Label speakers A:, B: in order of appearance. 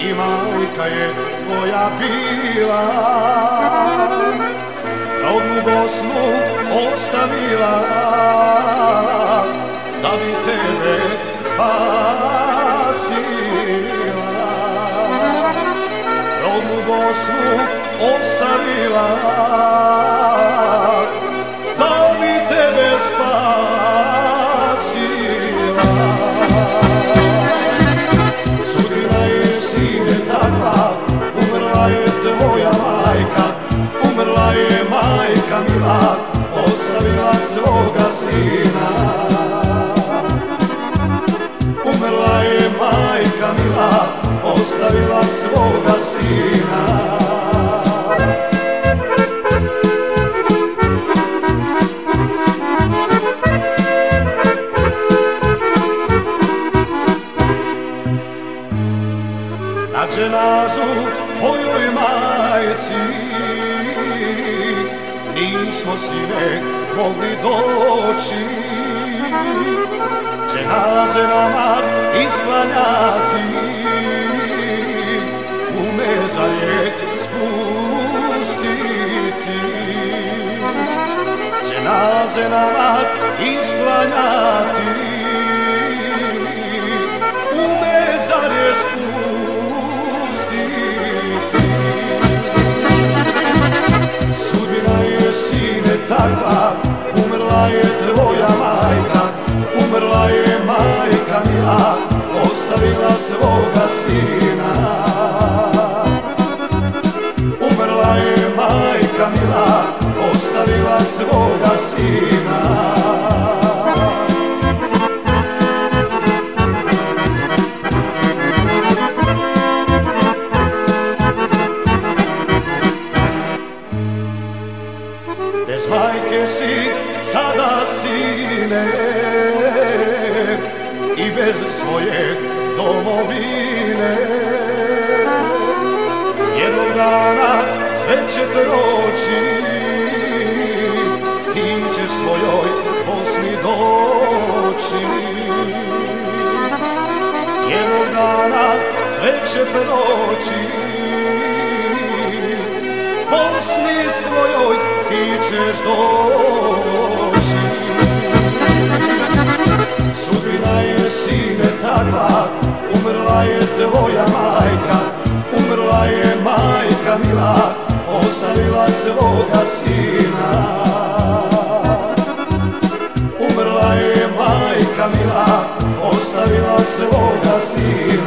A: i majka je tvoja bila, rodnu Bosnu ostavila, da bi tebe spasila. Rodnu Bosnu ostavila, da bi tebe spasila. Sudbina je, sine, takva, umrla je tvoja majka, umrla je majka mila, ostavila svoga sina. Umrla je majka mila, ostavila svoga sina. Na dženazu tvojoj majci nismo, sine, mogli doći, dženaze namaz isklanjati, u mezar je spustiti. Dženaze namaz isklanjati, u mezar je spustiti. Sudbina je, sine, takva, umrla je tvoja majka, umrla je majka mila, ostavila svoga sina. Umrla je majka mila, ostavila svoga sina. Bez majke si sada, sine, i bez svoje domovine. Jednog dana sve će proći, ti ćeš svojoj Bosni doći. Jednog dana sve će proći, Bosni svojoj ti ćeš doći. Sudbina je, sine, takva, umrla je tvoja majka, umrla je majka mila, ostavila svoga sina. Umrla je majka mila, ostavila svoga sina.